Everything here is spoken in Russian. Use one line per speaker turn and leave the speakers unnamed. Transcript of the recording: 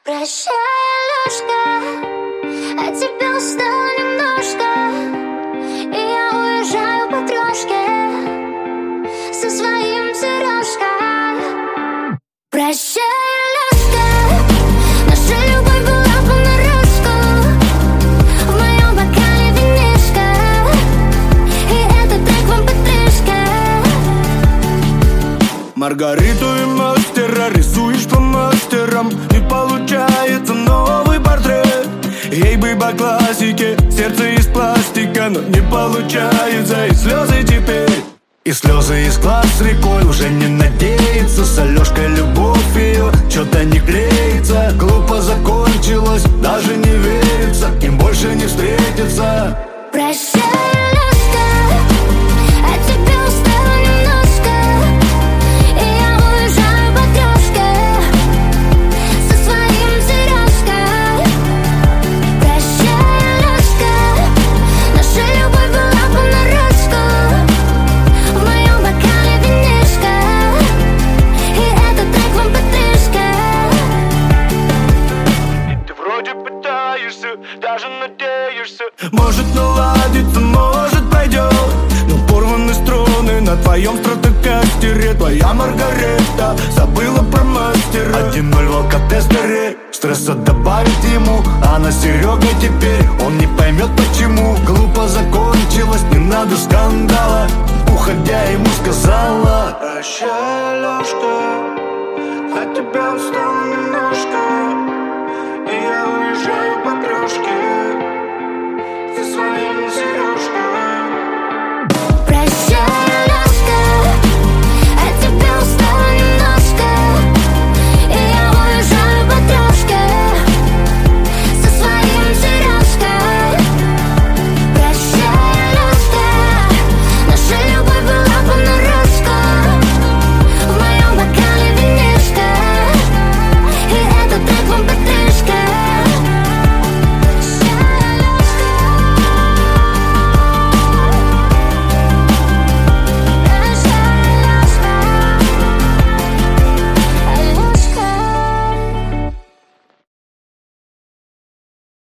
Прощай, Алёшка, от тебя устала немножко, и я уезжаю по трошке со своим Сережкой. Прощай, Алёшка, наша любовь была понарошку. В моем бокале винишко, и этот трек вам потришка.
Маргариту и мастера рисуешь по мастерам. Не получается новый портрет. Ей бы по классике, сердце из пластика, но не получается. И слезы теперь, и слезы из глаз рекой. Уже не надеется с Алёшкой любовь ее что-то не клеится. Глупо закончилось, даже не верится, им больше не встретиться.
Прощай, Алёшка, от тебя устала немножко, и я уезжаю по трошке со своим Сережкой. Прощай, Алёшка, наша любовь была понарошку. В моем бокале винишко, и этот трек вам потришка.
Ты вроде пытаешься, даже надеешься. Может наладится, может пройдет, но порваны струны на твоем стратокастере. Твоя Маргарета забыла про мастера. 1-0 в алкотестере, стресса добавить ему, а на Серега теперь он не поймет почему. Глупо закончилось, не надо скандала. Уходя ему сказала: прощай, Алёшка, от тебя устала немножко.